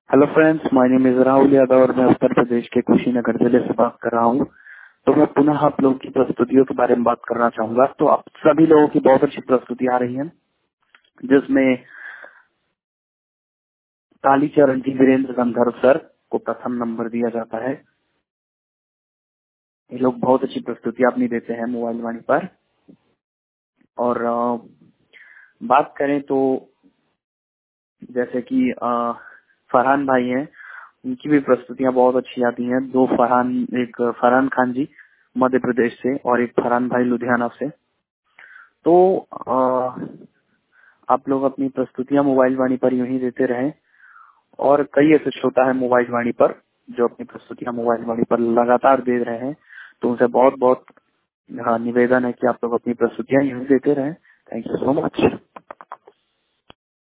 Hello friends, my name is Rahul Yadav और मैं उत्तर प्रदेश के कुशीनगर जिले से बात कर रहा हूँ। तो मैं पुनः आप लोगों की प्रस्तुतियों के बारे में बात करना चाहूंगा। तो आप सभी लोगों की बहुत अच्छी प्रस्तुति आ रही है, जिसमें कालीचरण जी वीरेंद्र गंधर्व सर को प्रथम नंबर दिया जाता है। ये लोग बहुत अच्छी प्रस्तुति अपनी देते हैं मोबाइल वाणी पर। और बात करें तो जैसे कि फरहान भाई हैं, उनकी भी प्रस्तुतियां बहुत अच्छी आती हैं। एक फरहान खान जी मध्य प्रदेश से और एक फरहान भाई लुधियाना से। तो आप लोग अपनी प्रस्तुतियां मोबाइल वाणी पर यूं ही देते रहें। और कई ऐसे श्रोता है मोबाइल वाणी पर जो अपनी प्रस्तुतियां मोबाइल वाणी पर लगातार दे रहे हैं। तो उनसे बहुत बहुत निवेदन है कि आप लोग अपनी प्रस्तुतियां यूं ही देते रहें। Thank you so much.